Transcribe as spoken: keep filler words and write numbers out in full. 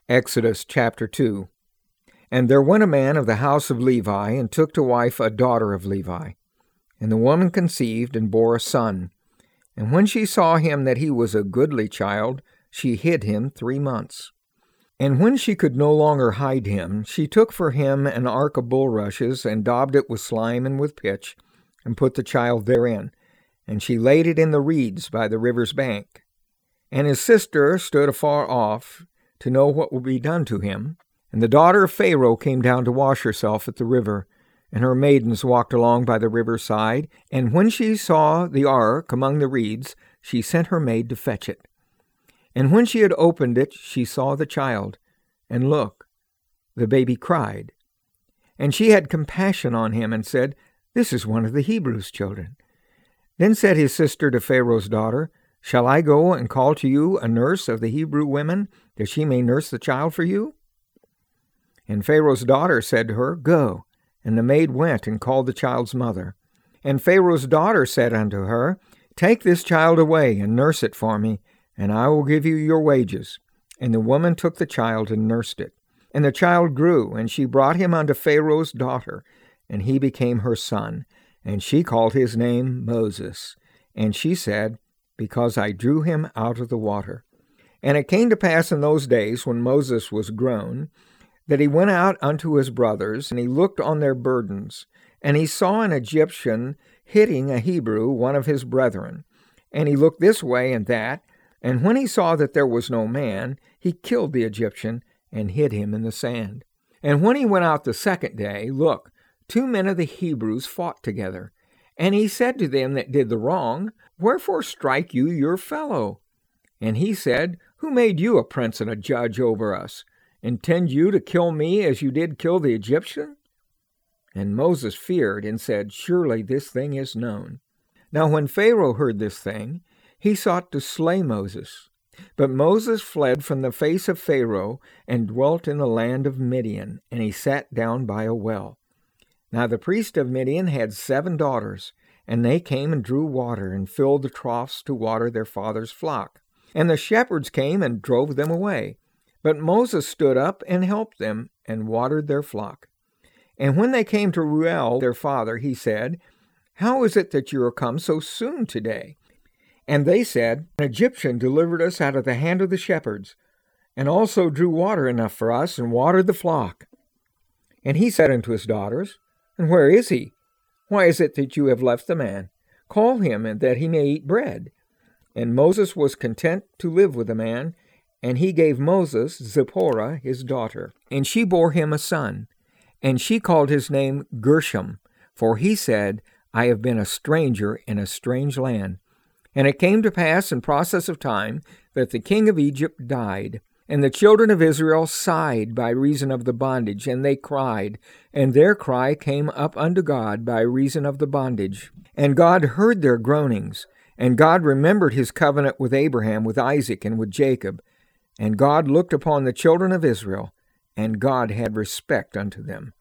Exodus chapter two. And there went a man of the house of Levi, and took to wife a daughter of Levi. And the woman conceived, and bore a son. And when she saw him that he was a goodly child, she hid him three months. And when she could no longer hide him, she took for him an ark of bulrushes, and daubed it with slime and with pitch, and put the child therein. And she laid it in the reeds by the river's bank. And his sister stood afar off, to know what would be done to him. And the daughter of Pharaoh came down to wash herself at the river, and her maidens walked along by the river's side. And when she saw the ark among the reeds, she sent her maid to fetch it. And when she had opened it, she saw the child, and look, the baby cried. And she had compassion on him, and said, This is one of the Hebrews' children. Then said his sister to Pharaoh's daughter, Shall I go and call to you a nurse of the Hebrew women, that she may nurse the child for you? And Pharaoh's daughter said to her, Go. And the maid went and called the child's mother. And Pharaoh's daughter said unto her, Take this child away, and nurse it for me, and I will give you your wages. And the woman took the child and nursed it. And the child grew, and she brought him unto Pharaoh's daughter, and he became her son. And she called his name Moses. And she said, Because I drew him out of the water. And it came to pass in those days, when Moses was grown, that he went out unto his brothers, and he looked on their burdens. And he saw an Egyptian hitting a Hebrew, one of his brethren. And he looked this way and that, and when he saw that there was no man, he killed the Egyptian, and hid him in the sand. And when he went out the second day, look, two men of the Hebrews fought together. And he said to them that did the wrong, Wherefore strike you your fellow? And he said, Who made you a prince and a judge over us? Intend you to kill me as you did kill the Egyptian? And Moses feared, and said, Surely this thing is known. Now when Pharaoh heard this thing, he sought to slay Moses. But Moses fled from the face of Pharaoh, and dwelt in the land of Midian, and he sat down by a well. Now the priest of Midian had seven daughters, and they came and drew water, and filled the troughs to water their father's flock. And the shepherds came and drove them away. But Moses stood up and helped them, and watered their flock. And when they came to Reuel their father, he said, How is it that you are come so soon today? And they said, An Egyptian delivered us out of the hand of the shepherds, and also drew water enough for us, and watered the flock. And he said unto his daughters, And where is he? Why is it that you have left the man? Call him, and that he may eat bread. And Moses was content to live with the man, and he gave Moses Zipporah his daughter. And she bore him a son, and she called his name Gershom, for he said, I have been a stranger in a strange land. And it came to pass in process of time that the king of Egypt died, and the children of Israel sighed by reason of the bondage, and they cried, and their cry came up unto God by reason of the bondage. And God heard their groanings, and God remembered his covenant with Abraham, with Isaac, and with Jacob. And God looked upon the children of Israel, and God had respect unto them.